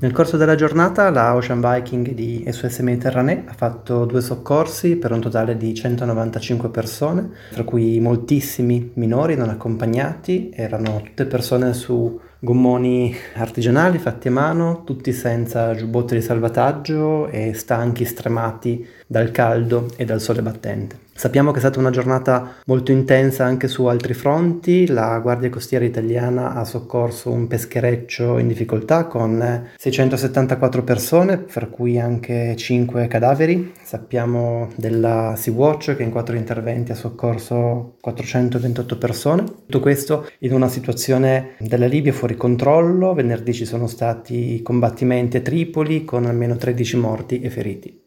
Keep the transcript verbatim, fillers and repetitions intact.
Nel corso della giornata la Ocean Viking di S O S Mediterranee ha fatto due soccorsi per un totale di centonovantacinque persone, tra cui moltissimi minori non accompagnati. Erano tutte persone su gommoni artigianali fatti a mano, tutti senza giubbotti di salvataggio e stanchi, stremati dal caldo e dal sole battente. Sappiamo che è stata una giornata molto intensa anche su altri fronti. La Guardia Costiera italiana ha soccorso un peschereccio in difficoltà con seicentosettantaquattro persone, fra cui anche cinque cadaveri. Sappiamo della Sea-Watch che in quattro interventi ha soccorso quattrocentoventotto persone. Tutto questo in una situazione della Libia fuori controllo. Venerdì ci sono stati combattimenti a Tripoli con almeno tredici morti e feriti.